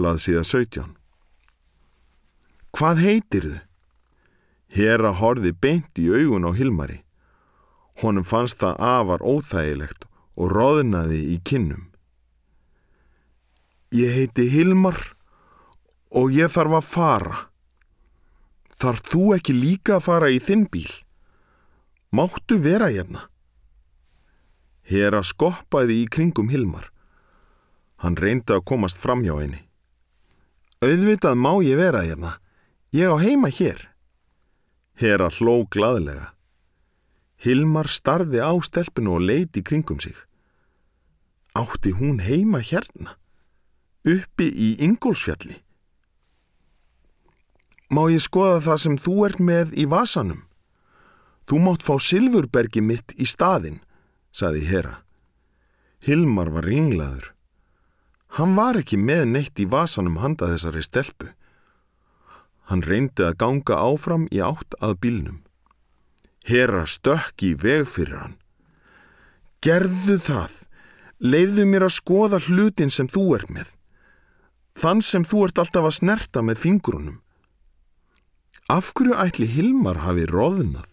Blaðsíða 17. Hvað heitirðu? Hera horfði beint í augun á Hilmari. Honum fannst það afar óþægilegt og roðnaði í kinnum. Ég heiti Hilmar og ég þarf að fara. Þarf þú ekki líka að fara í þinn bíl? Máttu vera hérna? Hera skoppaði í kringum Hilmar. Hann reyndi að komast fram hjá henni. Auðvitað má ég vera hérna. Ég á heima hér. Hera hló glaðlega. Hilmar starði á stelpunu og leit í kringum sig. Átti hún heima hérna? Uppi í Ingólfsfjalli? Má ég skoða það sem þú ert með í vasanum? Þú mátt fá silfurbergi mitt í staðinn, sagði Hera. Hilmar var ringlaður. Hann var ekki með neitt í vasanum handa þessari stelpu. Hann reyndi að ganga áfram í átt að bílnum. Hera stökk í veg fyrir hann. Gerðu það. Leyfðu mér að skoða hlutin sem þú ert með. Þann sem þú ert alltaf að snerta með fingrunum. Af hverju ætli Hilmar hafi roðnað?